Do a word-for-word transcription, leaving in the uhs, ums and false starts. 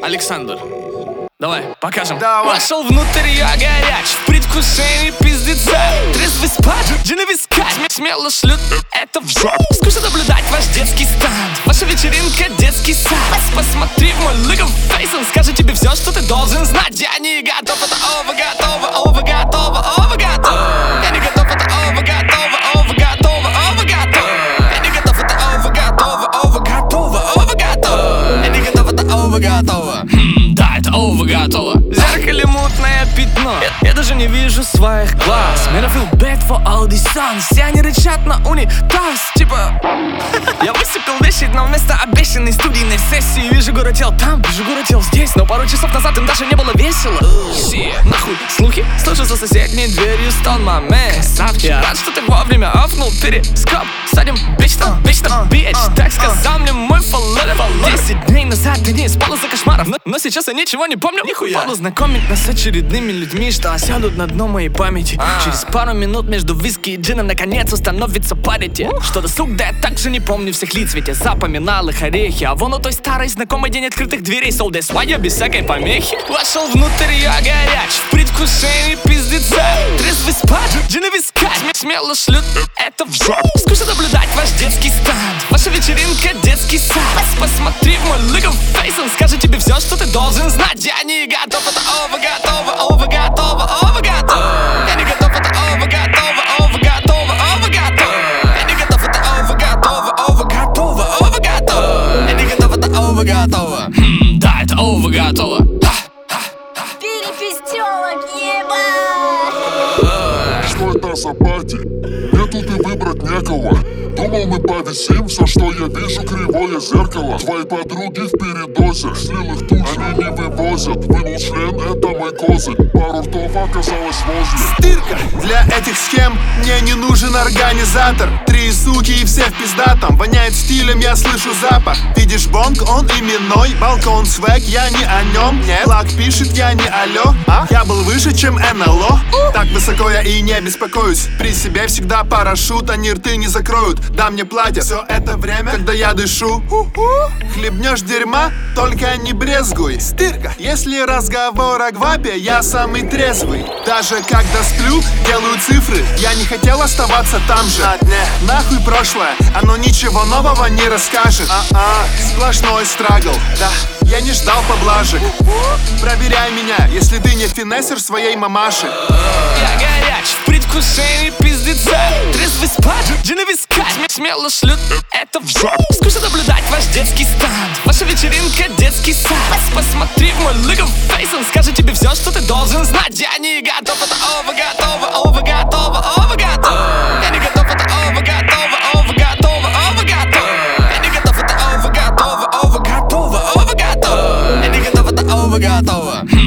Александр, давай, покажем. Давай. Вошел внутрь, я горяч, в предвкушении пиздеца. Трезвый спад, джин и вискарь, смело шлют это в жопу. Скучно наблюдать ваш детский станд. Ваша вечеринка, детский сад. Посмотри в мой look of face, он скажет тебе все, что ты должен знать. Я не готов, это over, готово, over, готово, over, готово. Я не готов, это over, готово, over, готово, over, готово. Я не готов, это over, готово, over, готово, over, готово. Я не готов, это over, готово. Хм, да, это over, готово. В зеркале мутное пятно, я, я даже не вижу своих глаз. Man, I feel bad for all these sons. Все они рычат на унитаз, типа я высыпал вещи, но вместо обещанной студийной сессии вижу город тел там, вижу город тел здесь. Но пару часов назад им даже не было весело. Все, нахуй, слухи, слышу за соседней дверью стон, маме. Я рад, что ты вовремя офнул перископ. Садим, бич там, бич там, бич. Так сказал мне мой фолловер. Десять дней назад ты не спал из-за кошмаров, но, но сейчас я ничего не помню. Нихуя. Буду знакомить нас с очередными людьми, что осядут на дно моей памяти. А. Через пару минут между виски и джином наконец установится парити. Что досуг, да я также не помню всех лиц, ведь я запоминал их орехи. А вон у той старой знакомый день открытых дверей. So that's why я без всякой помехи. Вошел внутрь, я горяч, в предвкушении пиздеца. Трезвый спад, джин и вискарь, смело шлют это в жопу. Скучно наблюдать ваш детский станд. Ваша вечеринка, детский сад. Посмотри в мой look of face, он скажет тебе все, что ты должен знать. Я не готов, это over, готово, over, готово, over, готово. Я не готов, это over, готово, over, готово, over, готово. Я не готов, это over, готово, over, готово, over, готово. Я не готов, это over, готово. Хм, да, это over, готово. Перепиздёлок, ебать! Что это за пати? Мне тут и выбрать некого. Думал, мы повисим, все, что я вижу, кривое зеркало. Твои подруги в передозе, слил их туч, они не вывозят. Вынул член, это мой козырь, пару ртов оказалось возле. Стырка! Для этих схем мне не нужен организатор. Три суки и все в пиздатом. Воняет стилем, я слышу запах. Видишь бонг, он именной. Балкон свек, я не о нем. Нет, лак пишет, я не алло. А? Я был выше, чем эн эл о. Так высоко я и не беспокоюсь. При себе всегда парашют, они рты не закроют. Да, мне платят все это время, когда я дышу. Хлебнешь дерьма, только не брезгуй. Стырка! Если разговор о гвапе, я самый трезвый. Даже когда сплю, делаю цифры. Я не хотел оставаться там же. На дне. Нахуй прошлое, оно ничего нового не расскажет. А-а, сплошной страгл. Да, я не ждал поблажек. Проверяй меня, если ты не финессер своей мамаши. Я горяч, в предвкушении пиздеца. Трезвый спад, джин и вискарь, смело шлют это в жопу. Скучно наблюдать ваш детский станд. Ваша вечеринка, детский сад. Посмотри в мой look of face, он скажет тебе все, что ты должен знать. Я не готов, это over, готово, over, готово, over, готово. Я не готов, это over, готово, over, готово, over, готово. Я не готов, это over, готово, over, готово, over, готово. Я не готов, это over, готово.